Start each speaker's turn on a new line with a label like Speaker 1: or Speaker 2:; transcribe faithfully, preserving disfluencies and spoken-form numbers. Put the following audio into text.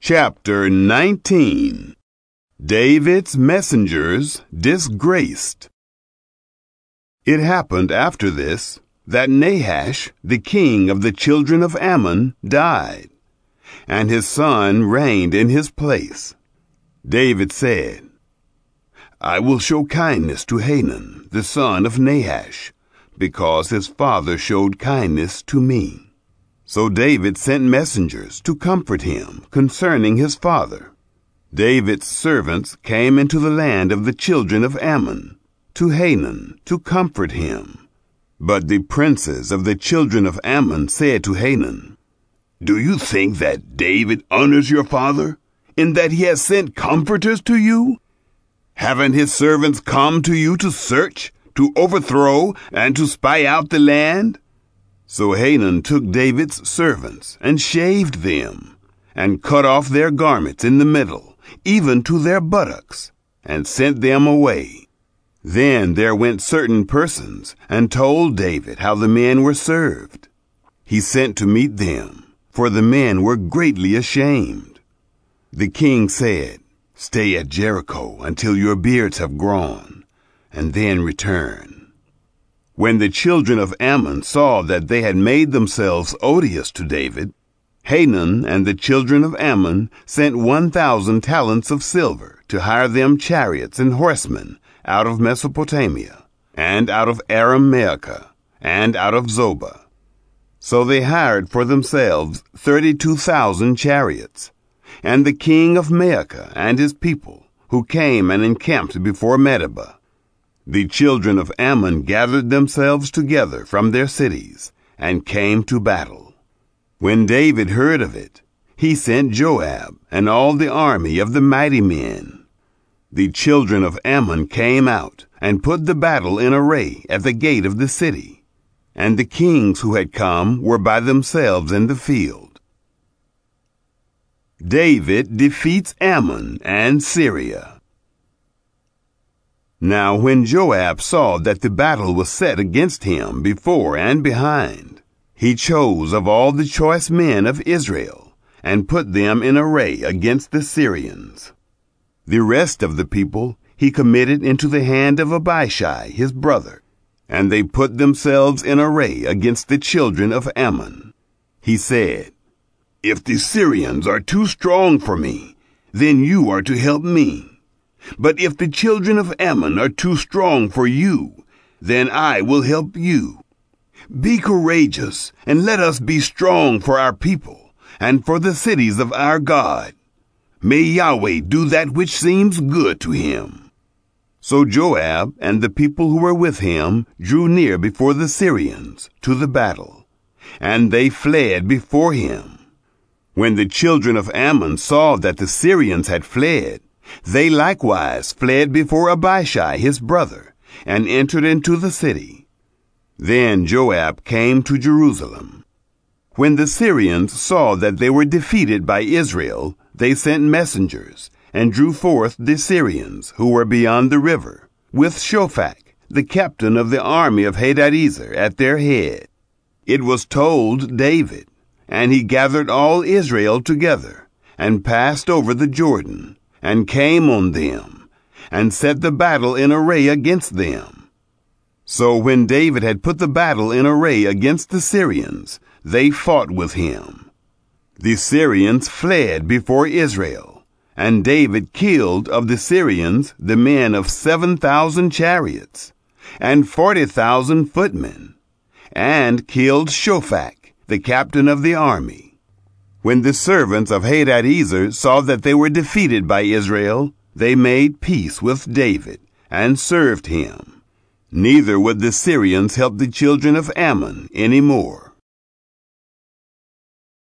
Speaker 1: Chapter nineteen. David's Messengers Disgraced. It happened after this that Nahash, the king of the children of Ammon, died, and his son reigned in his place. David said, I will show kindness to Hanun, the son of Nahash, because his father showed kindness to me. So David sent messengers to comfort him concerning his father. David's servants came into the land of the children of Ammon, to Hanun, to comfort him. But the princes of the children of Ammon said to Hanun, Do you think that David honors your father, in that he has sent comforters to you? Haven't his servants come to you to search, to overthrow, and to spy out the land? So Hanun took David's servants and shaved them, and cut off their garments in the middle, even to their buttocks, and sent them away. Then there went certain persons and told David how the men were served. He sent to meet them, for the men were greatly ashamed. The king said, Stay at Jericho until your beards have grown, and then return. When the children of Ammon saw that they had made themselves odious to David, Hanun and the children of Ammon sent one thousand talents of silver to hire them chariots and horsemen out of Mesopotamia, and out of Aram-Maacah, and out of Zobah. So they hired for themselves thirty-two thousand chariots. And the king of Maacah and his people, who came and encamped before Medeba. The children of Ammon gathered themselves together from their cities, and came to battle. When David heard of it, he sent Joab and all the army of the mighty men. The children of Ammon came out, and put the battle in array at the gate of the city, and the kings who had come were by themselves in the field. David defeats Ammon and Syria. Now when Joab saw that the battle was set against him before and behind, he chose of all the choice men of Israel, and put them in array against the Syrians. The rest of the people he committed into the hand of Abishai his brother, and they put themselves in array against the children of Ammon. He said, If the Syrians are too strong for me, then you are to help me. But if the children of Ammon are too strong for you, then I will help you. Be courageous, and let us be strong for our people, and for the cities of our God. May Yahweh do that which seems good to him. So Joab and the people who were with him drew near before the Syrians to the battle, and they fled before him. When the children of Ammon saw that the Syrians had fled, they likewise fled before Abishai his brother, and entered into the city. Then Joab came to Jerusalem. When the Syrians saw that they were defeated by Israel, they sent messengers, and drew forth the Syrians who were beyond the river, with Shophak, the captain of the army of Hadadezer, at their head. It was told David, and he gathered all Israel together, and passed over the Jordan, and came on them, and set the battle in array against them. So when David had put the battle in array against the Syrians, they fought with him. The Syrians fled before Israel, and David killed of the Syrians the men of seven thousand chariots, and forty thousand footmen, and killed Shophak, the captain of the army. When the servants of Hadadezer saw that they were defeated by Israel, they made peace with David, and served him. Neither would the Syrians help the children of Ammon any more.